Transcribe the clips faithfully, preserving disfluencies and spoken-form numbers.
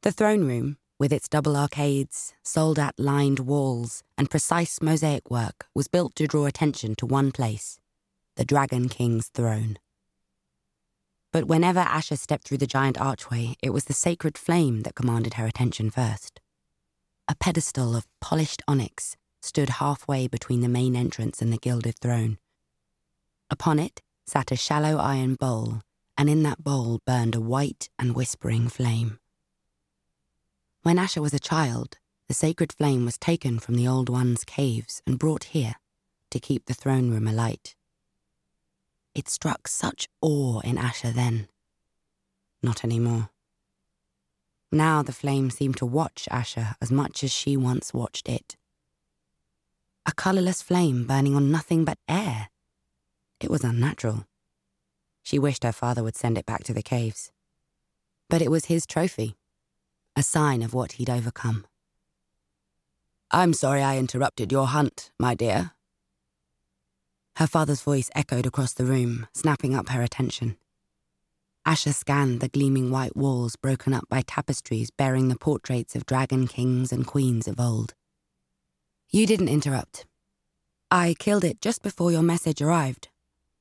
The throne room, with its double arcades, soldat-lined walls, and precise mosaic work, was built to draw attention to one place, the Dragon King's throne. But whenever Asher stepped through the giant archway, it was the sacred flame that commanded her attention first. A pedestal of polished onyx stood halfway between the main entrance and the gilded throne. Upon it sat a shallow iron bowl, and in that bowl burned a white and whispering flame. When Asher was a child, the sacred flame was taken from the Old One's caves and brought here to keep the throne room alight. It struck such awe in Asher then. Not anymore. Now the flame seemed to watch Asher as much as she once watched it. A colourless flame burning on nothing but air. It was unnatural. She wished her father would send it back to the caves. But it was his trophy, a sign of what he'd overcome. "I'm sorry I interrupted your hunt, my dear." Her father's voice echoed across the room, snapping up her attention. Asher scanned the gleaming white walls broken up by tapestries bearing the portraits of dragon kings and queens of old. "You didn't interrupt. I killed it just before your message arrived."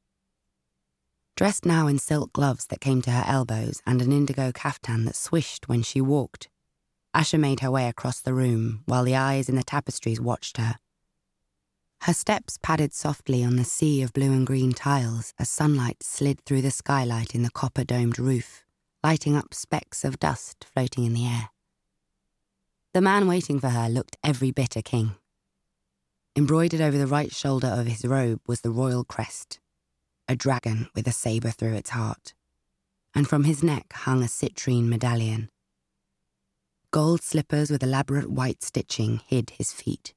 Dressed now in silk gloves that came to her elbows and an indigo caftan that swished when she walked, Asher made her way across the room while the eyes in the tapestries watched her. Her steps padded softly on the sea of blue and green tiles as sunlight slid through the skylight in the copper-domed roof, lighting up specks of dust floating in the air. The man waiting for her looked every bit a king. Embroidered over the right shoulder of his robe was the royal crest, a dragon with a sabre through its heart, and from his neck hung a citrine medallion. Gold slippers with elaborate white stitching hid his feet.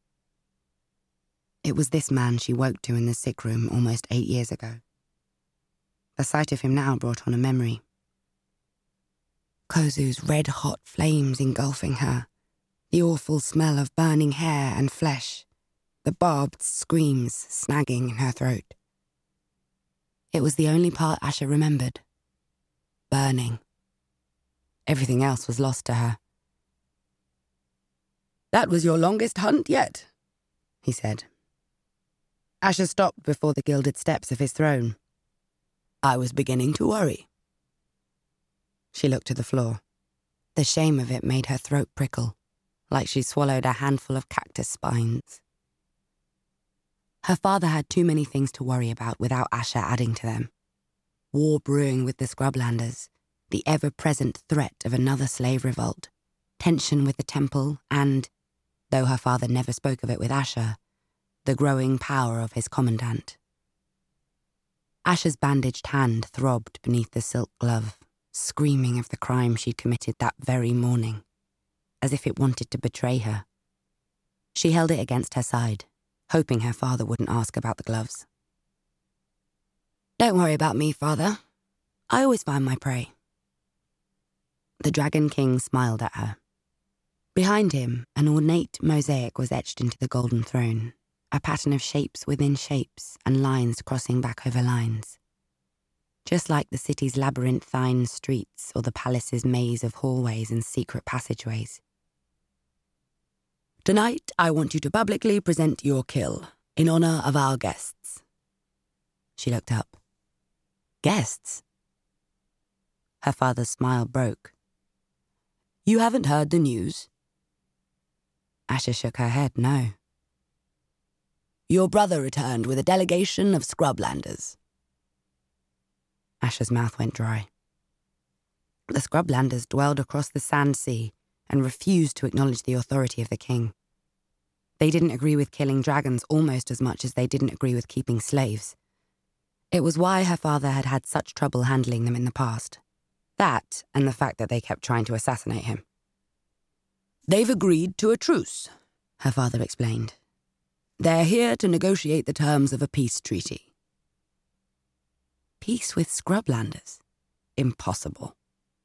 It was this man she woke to in the sick room almost eight years ago. The sight of him now brought on a memory. Kozu's red-hot flames engulfing her, the awful smell of burning hair and flesh, the barbed screams snagging in her throat. It was the only part Asher remembered. Burning. Everything else was lost to her. "That was your longest hunt yet," he said. Asher stopped before the gilded steps of his throne. "I was beginning to worry." She looked to the floor. The shame of it made her throat prickle, like she swallowed a handful of cactus spines. Her father had too many things to worry about without Asher adding to them. War brewing with the Scrublanders, the ever-present threat of another slave revolt, tension with the temple, and, though her father never spoke of it with Asher, the growing power of his commandant. Asher's bandaged hand throbbed beneath the silk glove, screaming of the crime she'd committed that very morning, as if it wanted to betray her. She held it against her side, hoping her father wouldn't ask about the gloves. "Don't worry about me, father. I always find my prey." The Dragon King smiled at her. Behind him, an ornate mosaic was etched into the golden throne, a pattern of shapes within shapes and lines crossing back over lines. Just like the city's labyrinthine streets or the palace's maze of hallways and secret passageways. "Tonight, I want you to publicly present your kill, in honor of our guests." She looked up. "Guests?" Her father's smile broke. "You haven't heard the news?" Asher shook her head, no. "Your brother returned with a delegation of Scrublanders." Asher's mouth went dry. The Scrublanders dwelled across the sand sea and refused to acknowledge the authority of the king. They didn't agree with killing dragons almost as much as they didn't agree with keeping slaves. It was why her father had had such trouble handling them in the past. That, and the fact that they kept trying to assassinate him. "They've agreed to a truce," her father explained. "They're here to negotiate the terms of a peace treaty." Peace with Scrublanders? Impossible.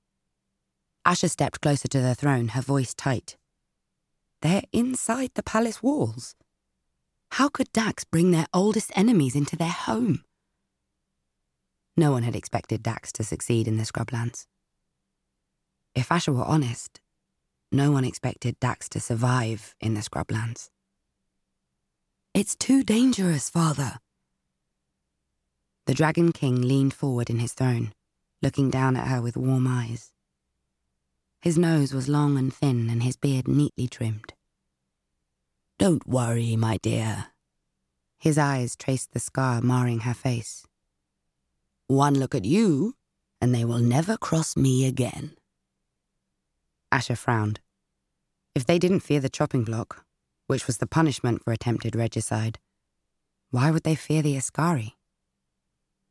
Asher stepped closer to the throne, her voice tight. They're inside the palace walls. How could Dax bring their oldest enemies into their home? No one had expected Dax to succeed in the Scrublands. If Asher were honest, no one expected Dax to survive in the scrublands. "It's too dangerous, Father." The Dragon King leaned forward in his throne, looking down at her with warm eyes. His nose was long and thin and his beard neatly trimmed. "Don't worry, my dear." His eyes traced the scar marring her face. "One look at you, and they will never cross me again." Asher frowned. If they didn't fear the chopping block, which was the punishment for attempted regicide, why would they fear the Ascari?